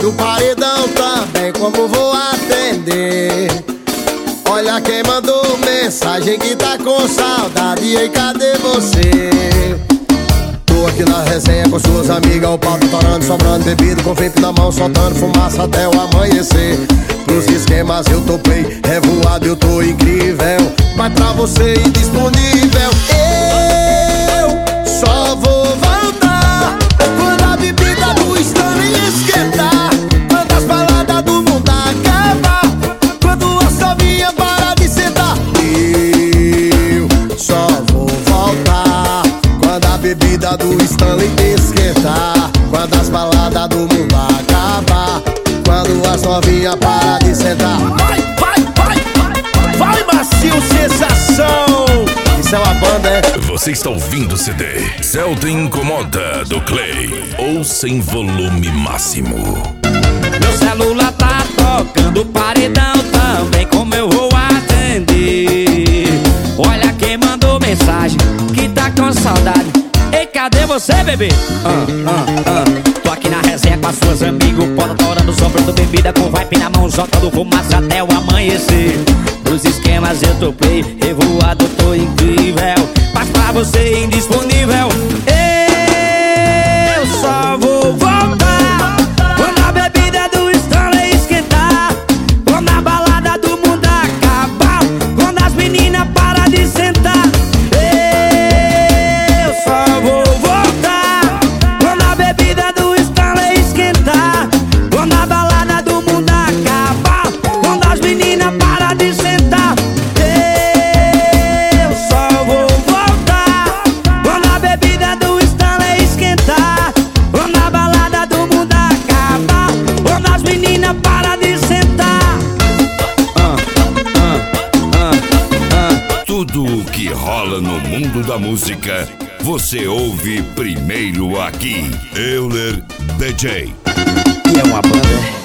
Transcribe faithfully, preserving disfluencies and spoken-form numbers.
o paredão também, como vou atender? Olha quem mandou mensagem que tá com saudade. E aí, cadê você? Tô aqui na resenha com suas amigas, o pau torando, sobrando bebida, com vape na mão, soltando fumaça até o amanhecer. Pros esquemas eu topei, revoado eu tô incrível, mas pra você indisponível. Eu só vou voltar quando a bebida do Stanley esquentar, quando as baladas do mundo acabar, quando a sovinha para de sentar. Eu só vou voltar quando a bebida do Stanley esquentar, quando as baladas do mundo acabar, quando as novinhas para de sentar. Vai, vai, vai, vai, macio sensação. Isso é uma banda, é? Você está ouvindo o C D Celta Incomoda do Clay, ou sem volume máximo. Meu celular tá tocando paredão também, como eu vou atender? Olha quem mandou mensagem que tá com saudade. Ei, cadê você, bebê? Ah, ah, ah. Tô aqui na resenha com as suas amigas, o pó torando, sobrando bebida, com vibe na mão, soltando fumaça até o amanhecer. Os esquemas eu topei, revoado, tô incrível, mas pra você indisponível. Eu só vou voltar quando a bebida do Stanley esquentar, quando a balada do mundo acabar, quando as meninas param de sentar. Eu só vou voltar quando a bebida do Stanley esquentar, quando a balada do mundo acabar, quando as meninas param de sentar. Eu só vou voltar quando a bebida do Stanley esquentar, quando a balada do mundo acabar, quando as meninas param de sentar. Ah, ah, ah, ah. Tudo o que rola no mundo da música, você ouve primeiro aqui. Euler D J. E é uma banda.